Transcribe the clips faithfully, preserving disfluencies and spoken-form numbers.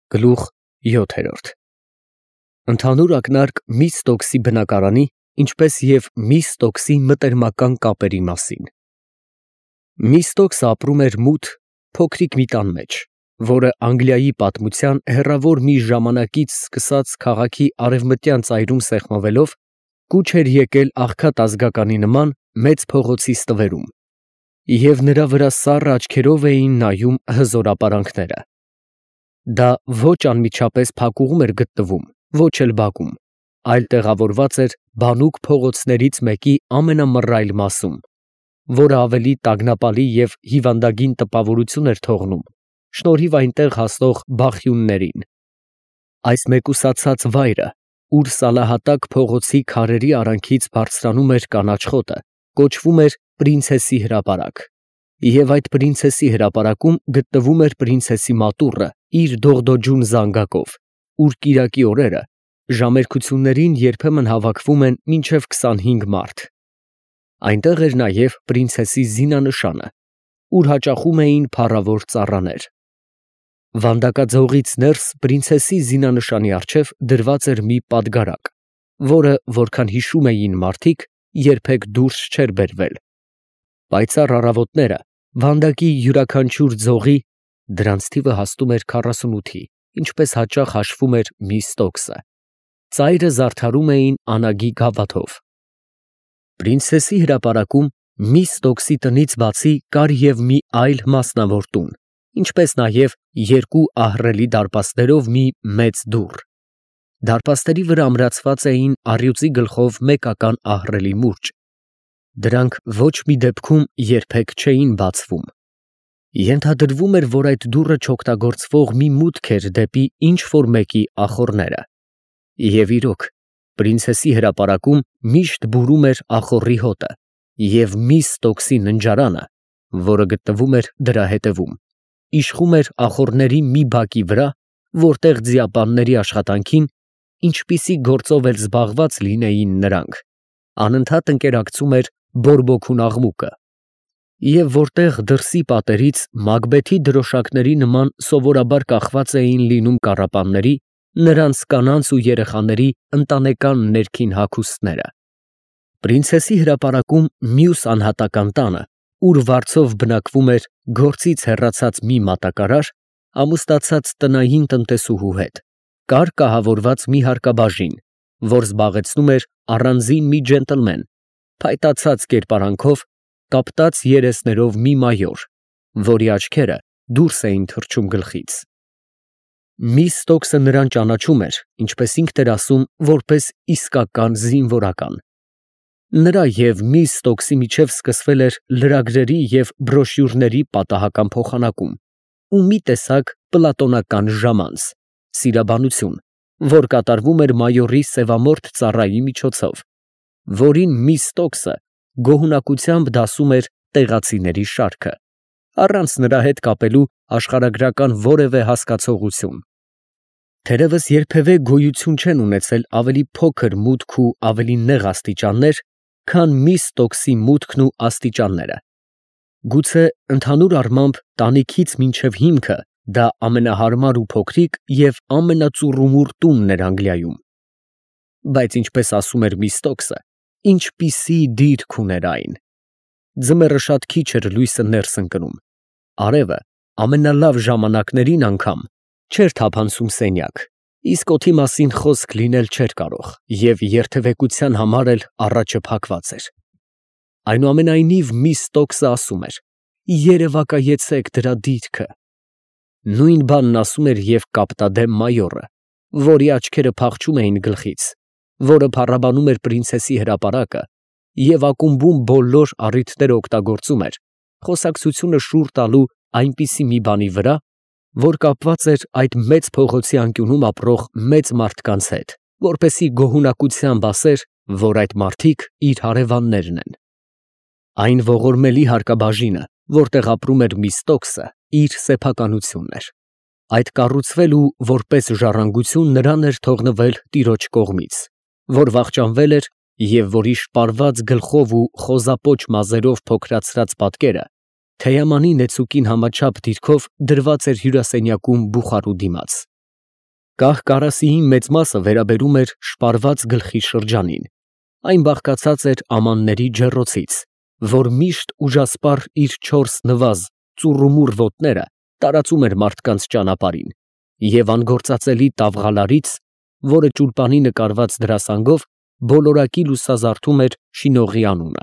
Գլուխ յոթերորդ Ընդհանուր ակնարկ Միստոքսի բնակարանի, ինչպես և Միստոքսի մտերմական կապերի մասին։ Միստոքսը ապրում էր մութ, փոքրիկ մի տան մեջ, որը Անգլիայի պատմության հեռավոր մի ժամանակից սկսած քաղաքի արևմտյան ծայրում սեղմվելով, կուչ էր եկել աղքատ ազգականի նման մեծ փողոցի ստվերում, և նրա վրա սառը աչքերով էին նայում հզոր ապարանքները։ Դա ոչ անմիջապես փակուղում էր գտնվում, ոչ էլ բակում, այլ տեղավորված էր բանուկ փողոցներից մեկի ամենամռայլ մասում, որը ավելի տագնապալի և հիվանդագին տպավորություն էր թողնում, շնորհիվ այնտեղ հասնող բախյուններին։ Այս մեկուսացած վայրը, ուր սալահատակ փողոցի քարերի արանքից բարձրանում էր կանաչ խոտը, կոչվում էր Պրինցեսի հրապարակ, և այդ պրինցեսի հրապարակում գտնվում էր պրինցեսի մատուռը իր դողդոջուն զանգակով, ուր կիրակի օրերը ժամերկություններին երբեմն հավաքվում են մինչև քսանհինգ մարդ։ Այնտեղ էր նաև պրինցեսի զինանշանը, ուր հաճախում էին փառավոր ծառաներ։ Վանդակաձողից ներս պրինցեսի զինանշանի առջև դրված էր մի պատգարակ, որը, որքան հիշում էին մարդիկ, երբեք դուրս չէր բերվել։ Պայծառ առավոտները վանդակի յուրաքանչյուր ձողի (դրանց թիվը հասնում էր քառասունութի, ինչպես հաճախ հաշվում էր Միստոքսը) ծայրը զարդարում էին անագի գավաթով։ Պրինցեսի հրապարակում Միստոքսի տնից բացի կար և մի այլ մասնավոր տուն, ինչպես նաև երկու ահռելի դարպասներով մի մեծ դուռ։ Դարպասների վրա ամրացված էին առյուծի գլխով մեկական ահռելի մուրճ։ Դրանք ոչ մի դեպքում երբեք չէին բացվում։ Ենթադրվում էր, որ այդ դուռը չօգտագործվող մի մուտք էր դեպի ինչ֊որ մեկի ախոռները։ Եվ իրոք, պրինցեսի հրապարակում միշտ բուրում էր ախոռի հոտը, և Միստոքսի ննջարանը, որը գտնվում էր դրա հետևում, իշխում էր ախոռների մի բակի վրա, որտեղ ձիապանների աշխատանքին, ինչպիսի գործով էլ զբաղված լինեին նրանք, անընդհատ ընկերակցում էր բորբոքուն աղմուկը, և որտեղ դրսի պատերից Մակբեթի դրոշակների նման սովորաբար կախված էին լինում կառապանների, նրանց կանանց ու երեխաների ընտանեկան ներքին հագուստները։ Պրինցեսի հրապարակում մյուս անհատական տանը, ուր վարձով բնակվում էր գործից հեռացած մի մատակարար, ամուսնացած տնային տնտեսուհու հետ, կար կահավորված մի հարկաբաժին, որ զբաղեցնում էր առանձին մի ջենտլմեն, փայտացած կերպարանքով, կապտած երեսներով մի մայոր, որի աչքերը դուրս էին թռչում գլխից։ Միստոքսը նրան ճանաչում էր, ինչպես ինքն էր ասում, որպես իսկական զինվորական։ Նրա և Միստոքսի միջև սկսվել էր լրագրերի և բրոշյուրների պատահական փոխանակում ու մի տեսակ պլատոնական ժամանց, սիրաբանություն, որ կատարվում էր մայորի սևամորթ ծառայի միջոցով, որին Միստոքսը գոհունակությամբ դասում էր տեղացիների շարքը, առանց նրա հետ կապելու աշխարհագրական որևէ հասկացողություն։ Թերևս երբևէ գոյություն չեն ունեցել ավելի փոքր մուտք ու ավելի նեղ աստիճաններ, քան Միստոքսի մուտքն ու աստիճանները։ Գուցե ընդհանուր առմամբ տանիքից մինչև հիմքը դա ամենահարմար ու փոքրիկ և ամենածուռումուռ տունն էր Անգլիայում։ Բայց ինչպես ասում էր Միստոքսը, ինչպիսի դիրք ուներ այն։ Ձմեռը շատ քիչ էր լույսը ներս ընկնում, արևը ամենալավ ժամանակներին անգամ չէր թափանցում սենյակ, իսկ օդի մասին խոսք լինել չէր կարող, և երթևեկության համար էլ առաջը փակված էր։ Այնուամենայնիվ Միստոքսը ասում էր. «Երևակայեցեք դրա դիրքը»։ Նույն բանն ասում էր և կապտադեմ մայորը, որի աչքերը փախչում էին գլխից, որը փառաբանում էր պրինցեսի հրապարակը և ակումբում բոլոր առիթները օգտագործում էր խոսակցությունը շուռ տալու այնպիսի մի բանի վրա, որ կապված էր այդ մեծ փողոցի անկյունում ապրող մեծ մարդկանց հետ, որպեսզի գոհունակությամբ ասեր, որ այդ մարդիկ իր հարևաններն են։ Այն ողորմելի հարկաբաժինը, որտեղ ապրում էր Միստոքսը, իր սեփականությունն էր։ Այդ կառուցվել ու որպես ժառանգություն նրան էր թողնվել տիրոջ կողմից, որ վախճանվել էր և որի շպարված գլխով ու խոզապոչ մազերով փոքրացրած պատկերը թեյամանի նեցուկին համաչափ դիրքով դրված էր հյուրասենյակում բուխարու դիմաց։ Կահ կարասիի մեծ մասը վերաբերում էր շպարված գլխի շրջանին, այն բաղկացած էր ամանների ջեռոցից, որ միշտ ուժասպառ իր չորս նվազ ծուռումուռ ոտները տարածում էր մարդկանց ճանապարհին, և անգործածելի տավղալարից, որը ճուլպանի նկարված դրասանգով բոլորակի լուսազարդում էր շինողի անունը։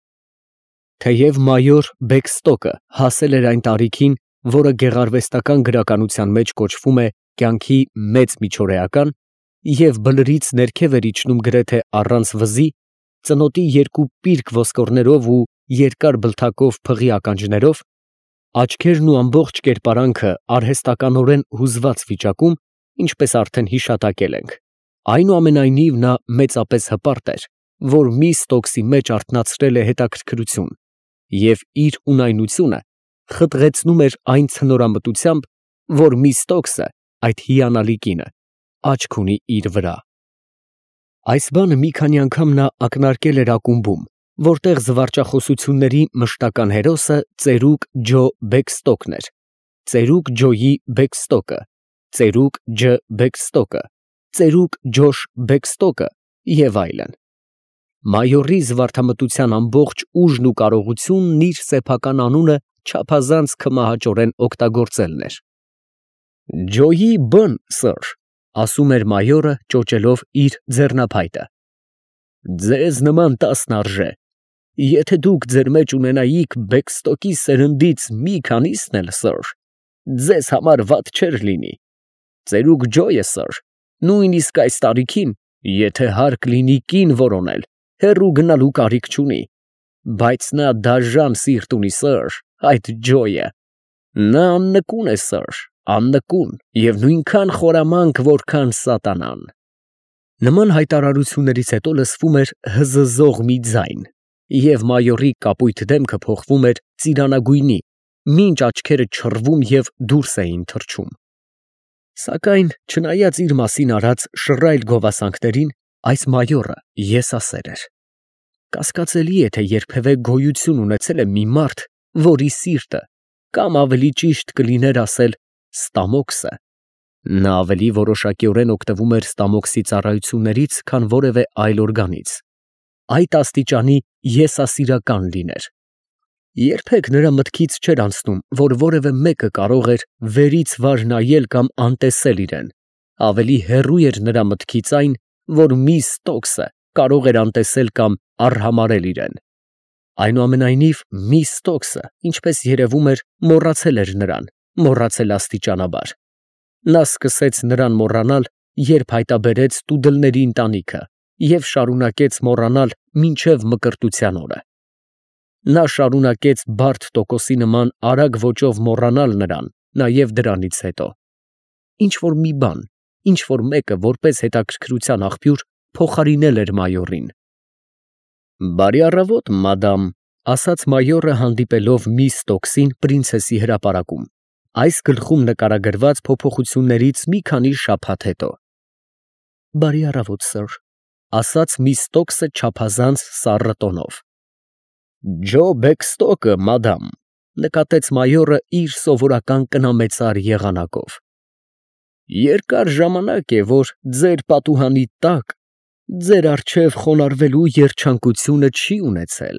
Թեև մայոր Բեքստոկը հասել էր այն տարիքին, որը գեղարվեստական գրականության մեջ կոչվում է կյանքի մեծ միջօրեական, և բլրից ներքև էր իջնում գրեթե առանց վզի, ծնոտի երկու պիրկ ոսկորներով ու երկար բլթակով փղի ականջներով, աչքերն ու ամբողջ կերպարանքը արհեստականորեն հուզված վիճակում, ինչպես արդեն հիշատակել ենք, այնուամենայնիվ նա մեծապես հպարտ էր, որ միս տոքսի մեջ արթնացրել է հետաքրքրություն և իր ունայնությունը խտղեցնում էր այն ցնորամտությամբ, որ միս Տոքսը, այդ հիանալի կինը, աչք ունի իր վրա։ Այս բանը մի քանի անգամ նա ակնարկել էր ակումբում, որտեղ զվարճախոսությունների մշտական հերոսը ծերուկ Ջո Բեքստոկն էր, ծերուկ Ջոյի Բեքստոկը, ծերուկ Ջ Բեքստոկը, ծերուկ Ջոշ Բեքստոկը և այլն։ Մայորի զվարթամտության ամբողջ ուժն ու կարողությունն իր սեփական անունը չափազանց քմահաճորեն օգտագործելն էր։ Ջոյի բն, սըր, ասում էր մայորը, ճոճելով իր ձեռնափայտը, ձեզ նման տասն արժե, եթե դուք ձեր մեջ ունենայիք Բեքստոկի սերնդից մի քանիսն էլ, սըր, ձեզ համար վատ չէր լինի, ծերուկ Ջոյը, սըր, նույնիսկ այս տարիքին, եթե հարկ լինի կին որոնել, հեռու գնալու կարիք չունի, բայց նա դաժան սիրտ ունի, սըր, այդ Ջոյը, նա աննկուն է, սըր, աննկուն և նույնքան խորամանկ, որքան սատանան։ Նման հայտարարություններից հետո լսվում էր հզզող մի ձայն, և մայորի կապույտ դեմքը փոխվում էր ծիրանագույնի, մինչ աչքերը չռվում և դուրս էին թռչում։ Սակայն, չնայած իր մասին արած շռայլ գովասանքներին, այս մայորը եսասեր էր։ Կասկածելի է, թե երբևէ գոյություն ունեցել է մի մարդ, որի սիրտը, կամ ավելի ճիշտ կլիներ ասել ստամոքսը, նա ավելի որոշակիորեն օգտվում էր ստամոքսի ծառայություններից, քան որևէ այլ օրգանից, այդ աստիճանի եսասիրական լիներ։ Երբեք նրա մտքից չէր անցնում, որ որևէ մեկը կարող էր վերից վար նայել կամ անտեսել իրեն, ավելի հեռու էր նրա մտքից այն, որ միս Տոքսը կարող էր անտեսել կամ արհամարհել իրեն։ Այնուամենայնիվ, միս Տոքսը, ինչպես երևում էր, մոռացել էր նրան, մոռացել աստիճանաբար։ Նա սկսեց նրան մոռանալ, երբ հայտաբերեց տուդլների ընտանիքը և շարունակեց մոռանալ մինչև մկրտության օրը։ Նա շարունակեց բարդ տոկոսի նման արագ ոճով մոռանալ նրան նաև դրանից հետո։ Ինչ֊որ մի բան, ինչ֊որ մեկը որպես հետաքրքրության աղբյուր փոխարինել էր մայորին։ «Բարի առավոտ, մադամ», ասաց մայորը հանդիպելով միս Տոքսին պրինցեսի հրապարակում, այս գլխում նկարագրված փոփոխություններից մի քանի շաբաթ հետո։ «Բարի առավոտ, սըր», ասաց միս Տոքսը չափազանց սառը տոնով։ «Ջո Բեքստոկը, մադամ», նկատեց մայորը իր սովորական կնամեծար եղանակով։ «Երկար ժամանակ է, որ ձեր պատուհանի տակ ձեր առջև խոնարհվելու երջանկությունը չի ունեցել»։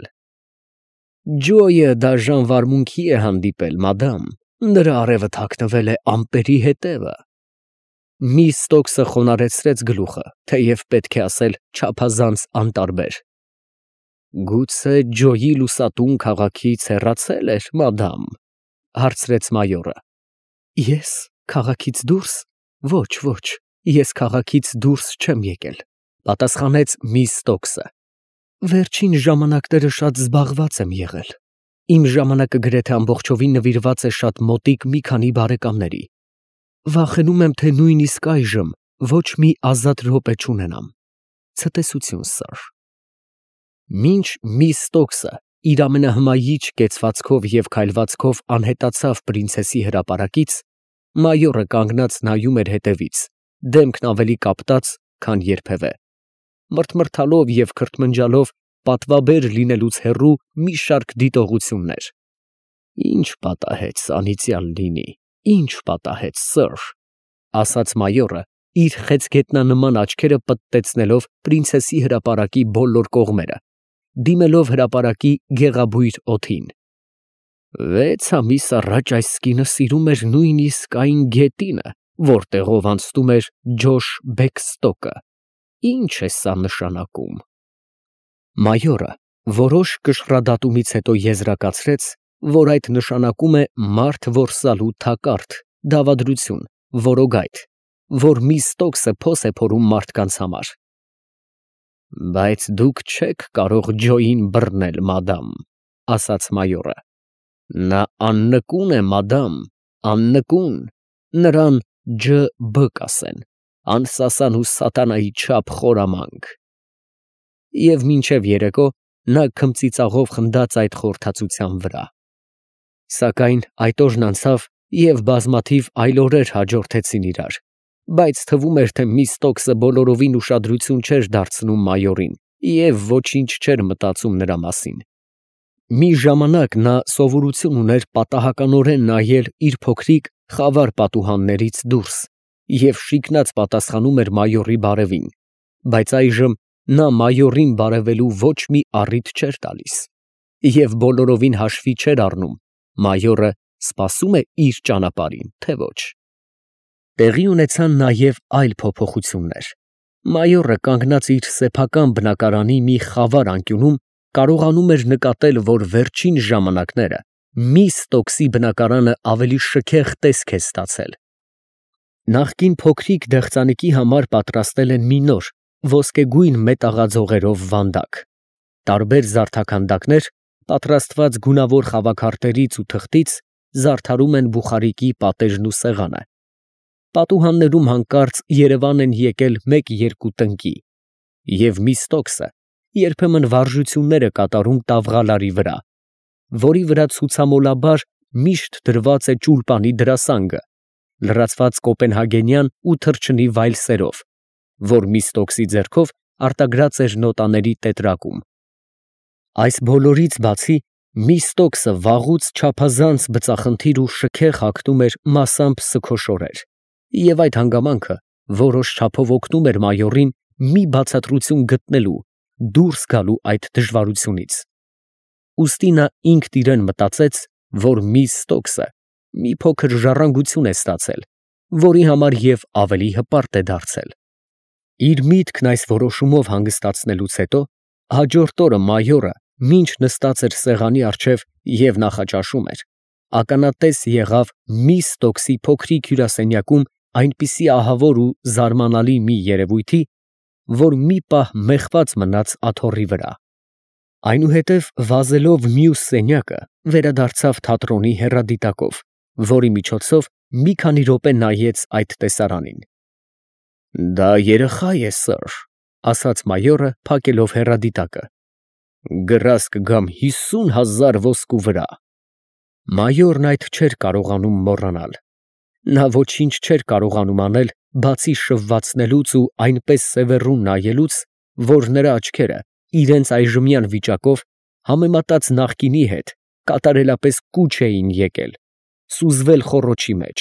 «Ջոյը դաժան վարմունքի է հանդիպել, մադամ, նրա արևը թաքնվել է ամպերի հետևը»։ Միս Տոքսը խոնարհեցրեց գլուխը, թեև պետք է ասել չափազանց անտարբեր։ «Գուցե Ջոյի լուսատուն քաղաքից հեռացել էր, մադամ», հարցրեց մայորը։ «Ես քաղաքից դուրս, ոչ, ոչ, ես քաղաքից դուրս չեմ եկել», պատասխանեց միս Տոքսը։ «Վերջին ժամանակները շատ զբաղված եմ եղել։ Իմ ժամանակը գրեթե ամբողջովին նվիրված է շատ մոտիկ մի քանի բարեկամների։ Վախենում եմ, թե նույնիսկ այժմ ոչ մի ազատ րոպե չունենամ։ Ցտեսություն, սըր»։ Մինչ միս Տոքսը իր ամենահմայիչ կեցվածքով և քայլվածքով անհետացավ պրինցեսի հրապարակից, մայորը կանգնած նայում էր հետևից, դեմքն ավելի կապտած, քան երբևէ, մռթմռթալով և քրթմնջալով պատվաբեր լինելուց հեռու մի շարք դիտողություններ։ «Ինչ պատահեց, անիծյալ լինի, ինչ պատահեց, սըր», ասաց մայորը իր խեցգետնանման աչքերը պտտեցնելով պրինցեսի հրապարակի բոլոր կողմերը, դիմելով հրապարակի գեղաբույր օդին։ Վեց ամիս առաջ այս կինը սիրում էր նույնիսկ այն գետինը, որտեղով անցնում էր Ջոշ Բեքստոկը։ Ինչ է սա նշանակում։ Մայորը որոշ կշռադատումից հետո եզրակացրեց, որ այդ նշանակում է մարդ որսալու թակարդ, դավադրություն, որոգայթ, որ Միստոկսը փոս է փորում մարդկանց համար։ Բայց դուք չեք կարող Ջոյին բռնել, մադամ, ասաց մայորը։ Նա աննկուն է, մադամ, աննկուն, նրան Ջ Բ կասեն, անսասան ու սատանայի չափ խորամանկ։ Եվ մինչև երեկո նա քմծիծաղով խնդաց այդ խորհրդածության վրա։ Սակայն այդ օրն անցավ, և բազմաթիվ այլ օրեր հաջորդեցին իրար, բայց թվում էր, թե Միստոկսը բոլորովին ուշադրություն չէր դարձնում մայորին և ոչինչ չէր մտածում նրա մասին։ Մի ժամանակ նա սովորություն ուներ պատահականորեն նայել իր փոքրիկ խավար պատուհաններից դուրս և շիկնած պատասխանում էր մայորի բարևին, բայց այժմ նա մայորին բարևելու ոչ մի առիթ չէր տալիս և բոլորովին հաշվի չէր առնում մայորը սպասում է իր ճանապարհին, թե ոչ։ Տեղի ունեցան նաև այլ փոփոխություններ։ Մայորը կանգնած իր սեփական բնակարանի մի խավար անկյունում կարողանում էր նկատել, որ վերջին ժամանակները Միստոկսի բնակարանը ավելի շքեղ տեսք է ստացել։ Նախկին փոքրիկ դեղցանիկի համար պատրաստել են մի նոր, ոսկեգույն մետաղաձողերով վանդակ։ Տարբեր զարդաքանդակներ, պատրաստված գունավոր խավաքարտերից ու թղթից, զարդարում են բուխարիկի պատեժն ու սեղանը։ Պատուհաններում հանկարծ երևան են եկել մեկ֊երկու տնկի, և Միստոկսը երբեմն վարժություններ է կատարում տավղալարի վրա, որի վրա ցուցամոլաբար միշտ դրված է ճուլպանի դրասանգը, լրացված կոպենհագենյան ու թռչնի վայլսերով, որ Միստոկսի ձեռքով արտագրած էր նոտաների տետրակում։ Այս բոլորից բացի Միստոկսը վաղուց չափազանց բծախնդիր ու շքեղ հագնում էր մասամբ սքոշորեր, և այդ հանգամանքը որոշ չափով օգնում էր մայորին մի բացատրություն գտնելու, դուրս գալու այդ դժվարությունից։ Ուստի նա ինքն իրեն մտածեց, որ Միստոկսը մի փոքր ժառանգություն է ստացել, որի համար և ավելի հպարտ է դարձել։ Իր միտքն այս որոշումով հանգստացնելուց հետո, հաջորդ օրը մայորը, մինչ նստած էր սեղանի առջև և նախաճաշում էր, ականատես եղավ Միստոկսի փոքրիկ հյուրասենյակում այնպիսի ահավոր ու զարմանալի մի երևույթի, որ մի պահ մեխված մնաց աթոռի վրա։ Այնուհետև վազելով մյուս սենյակը, վերադարձավ թատրոնի հեռադիտակով, որի միջոցով մի քանի րոպե նայեց այդ տեսարանին։ Դա երեխա է, սըր, ասաց մայորը, փակելով հեռադիտակը։ Գրազ կգամ հիսուն հազար ոսկու վրա։ Մայորն այդ չէր կարողանում մոռանալ։ Նա ոչինչ չէր կարողանում անել, բացի շվվացնելուց ու այնպես սևեռուն նայելուց, որ նրա աչքերը իրենց այժմյան վիճակով, համեմատած նախկինի հետ, կատարելապես կուչ էին եկել, սուզվել խոռոչի մեջ։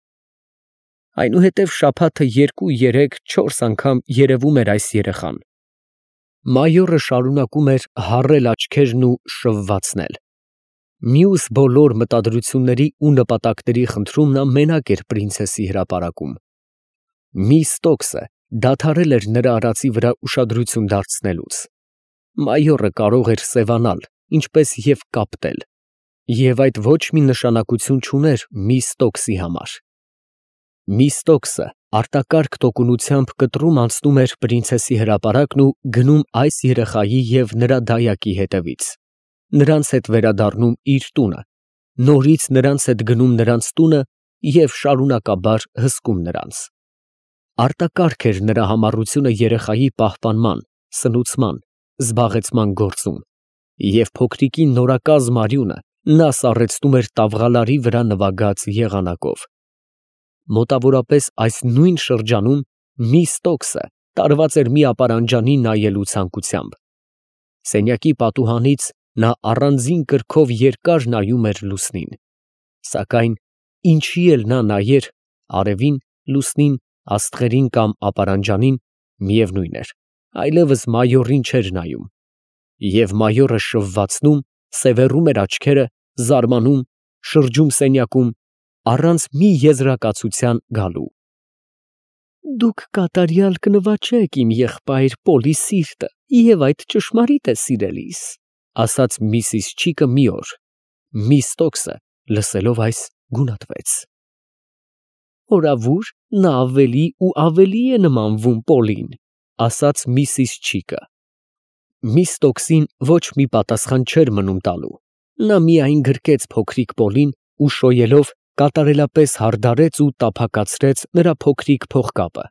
Այնուհետև շաբաթը երկու֊երեք, չորս անգամ երևում էր այս երեխան։ Մայորը շարունակում էր հառել աչքերն ու շվվացնել։ Մյուս բոլոր մտադրությունների ու նպատակների խնդրում նա մենակ էր պրինցեսի հրապարակում։ Միստոկսը դադարել էր նրա արածի վրա ուշադրություն դարձնելուց։ Մայորը կարող էր սևանալ, ինչպես և կապտել, և այդ ոչ մի նշանակություն չուներ Միստոկսի համար։ Միստոկսը արտակարգ տոկունությամբ կտրում անցնում էր պրինցեսի հրապարակն ու գնում այս երեխայի և նրա դայակի հետևից, նրանց հետ վերադառնում իր տունը, նորից նրանց հետ գնում նրանց տունը և շարունակաբար հսկում նրանց։ Արտակարգ էր նրա համառությունը երեխայի պահպանման, սնուցման, զբաղեցման գործում, և փոքրիկի նորակազմ արյունը նա սառեցնում էր տավղալարի վրա նվագած եղանակով։ Մոտավորապես այս նույն շրջանում Միստոկսը տարված էր մի ապարանջանի նայելու ցանկությամբ։ Սենյակի պատուհանից նա առանձին կրքով երկար նայում էր լուսնին, սակայն ինչի էլ նա նայեր, արևին, լուսնին, Աստղերին կամ ապարանջանին, միևնույն էր, այլևս մայորին չէր նայում, և մայորը շվվացնում, սևեռում էր աչքերը, զարմանում, շրջում սենյակում, առանց մի եզրակացության գալու։ Դուք կատարյալ կնվաճեք իմ եղբայր Պոլի սիրտը, և այդ ճշմարիտ է, սիրելիս, ասաց միսիս Չիկը մի օր։ Միս Ստոքսը, լսելով այս, գունատվեց։ Օրավուր նա ավելի ու ավելի է նմանվում Պոլին, ասաց միսիս Չիկը։ Միս Ստոքսին ոչ մի պատասխան չէր մնում տալու։ Նա միայն գրկեց փոքրիկ Պոլին ու շոյելով կատարելապես հարդարեց ու տափակացրեց նրա փոքրիկ փողկապը։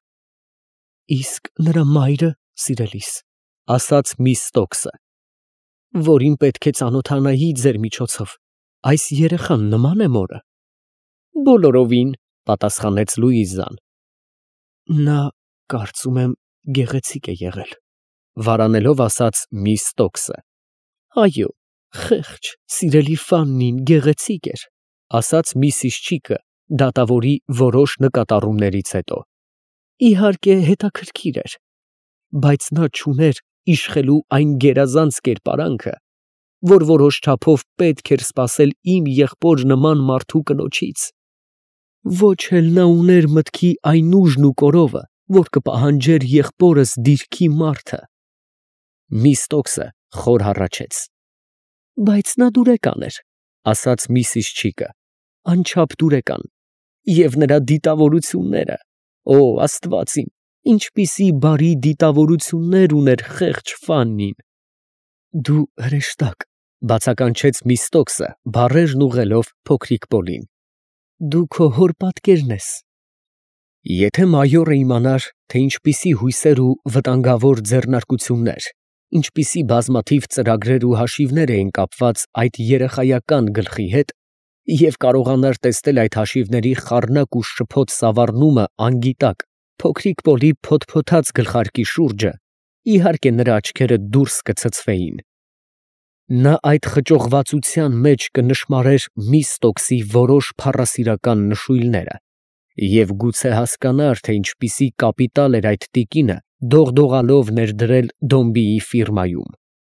Իսկ նրա մայրը, սիրելիս, ասաց միս Ստոքսը, որին պետք է ծանոթանայի ձեր միջոցով, այս երեխան նման է մորը։ Բոլորովին, պատասխանեց Լուիզան։ Նա, կարծում եմ, գեղեցիկ է եղել, վարանելով ասաց միս Ստոքսը։ Այո, խեղճ, սիրելի Ֆաննին գեղեցիկ էր, ասաց միսիս Չիկը դատավորի որոշ նկատառումներից հետո։ Իհարկե, հետաքրքիր էր, բայց նա չուներ իշխելու այն գերազանց կերպարանքը, որ որոշ չափով պետք էր սպասել իմ եղբոր նման մարդու կնոջից։ Ոչ էլ նա ուներ մտքի այն ուժն ու կորովը, որ կպահանջեր եղբորս դիրքի մարդը։ Միս Ստոքսը խոր հառաչեց։ Բայց նա դուրեկան էր, ասաց միսիս Չիկը, անչափ դուրեկան, և նրա դիտավորությունները, օ, Աստված իմ, ինչպիսի բարի դիտավորություններ ուներ խեղճ Ֆաննին։ Դու հրեշտակ, բացականչեց միս Ստոքսը, բառերն ուղղելով փոքրիկ Պոլին։ Դու քո հոր պատկերն ես։ Եթե մայորը իմանար, թե ինչպիսի հույսեր ու վտանգավոր ձեռնարկություններ, ինչպիսի բազմաթիվ ծրագրեր ու հաշիվներ էին կապված այդ երեխայական գլխի հետ, և կարողանար տեսնել այդ հաշիվների խառնակ ու շփոթ սավառնումը անգիտակ փոքրիկ Պոլի փոթփոթած գլխարկի շուրջը, իհարկե նրա աչքերը դուրս կցցվեին։ Նա այդ խճողվածության մեջ կնշմարեր միս Ստոքսի որոշ փառասիրական նշույլները, և գուցե հասկանար, թե ինչպիսի կապիտալ էր այդ տիկինը դողդողալով ներդրել Դոմբիի ֆիրմայում։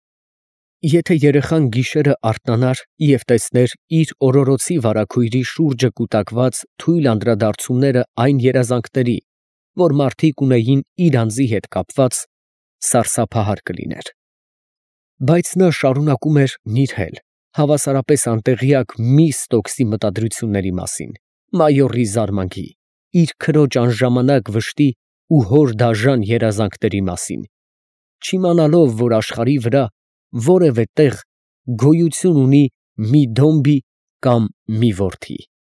Եթե երեխան գիշերը արթնանար և տեսներ իր օրորոցի վարագույրի շուրջը կուտակված թույլ անդրադարձումները այն երազանքների, որ մարդիկ ունեին իր անձի հետ կապված, սարսափահար կլիներ։ Բայց նա շարունակում էր նիրհել, հավասարապես անտեղյակ միս Ստոքսի մտադրությունների մասին, մայորի զարմանքի, իր քրոջ անժամանակ վշտի ու հոր դաժան երազանքների մասին, չիմանալով, որ աշխարհի վրա որևէ տեղ գոյություն ունի մի Դոմբի կամ մի որդի։